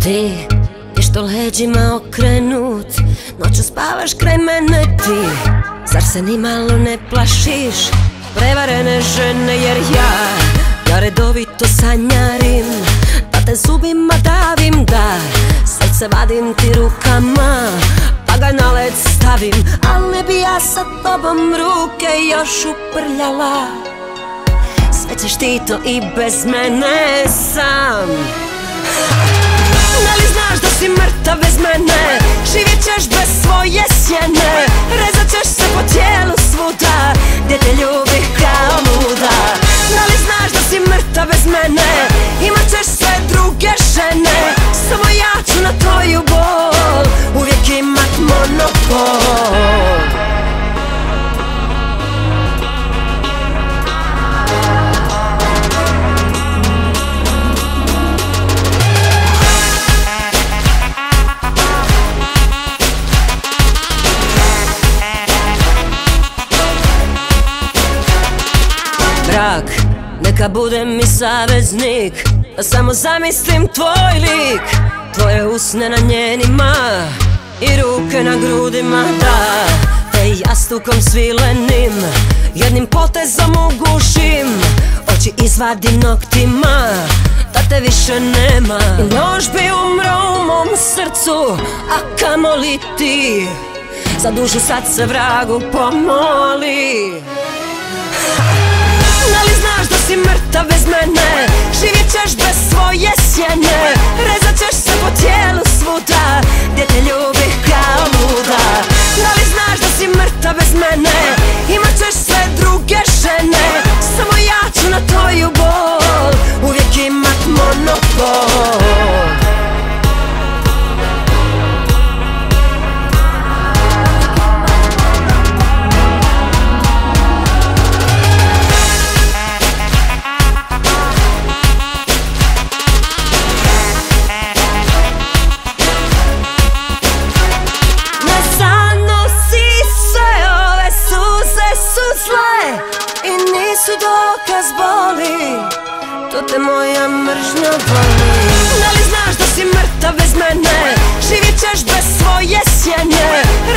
Ti, što leđima okrenut, noću spavaš kraj mene ti. Zar se ni malo ne plašiš prevarene žene, jer ja redovito sanjarim, da te zubima davim, da srce vadim ti rukama, pa ga na led stavim. Al ne bi ja sa tobom ruke još uprljala, sve ćeš ti to i bez mene sam. Da li znaš da si mrtav bez mene, živjet ćeš bez svoje sjene, rezat ćeš se po tijelu svuda, gdje te ljubih kao luda. Da li znaš da si mrtav bez mene, imat ćeš sve druge žene, samo ja ću na tvoju bol uvijek imat monopol. Brak, neka bude mi saveznik, da samo zamislim tvoj lik, tvoje usne na njenima i ruke na grudima, da te jastukom svilenim jednim potezom ugušim, oči izvadim noktima, da te više nema. I noć bi umro u mom srcu, a kamoli ti, za dušu sad se vragu pomoli. Da li znaš da si mrtav bez mene, živjet ćeš bez svoje sjene, rezat ćeš se po tijelu svuda, gdje te ljubih kao luda. Da li znaš da si mrtav bez mene, imat ćeš sve druge žene, samo ja ću na tvoju bol uvijek imat monopol. I nisu dokaz boli, to te moja mržnja boli. Da li znaš da si mrtav bez mene, živjet ćeš bez svoje sjene,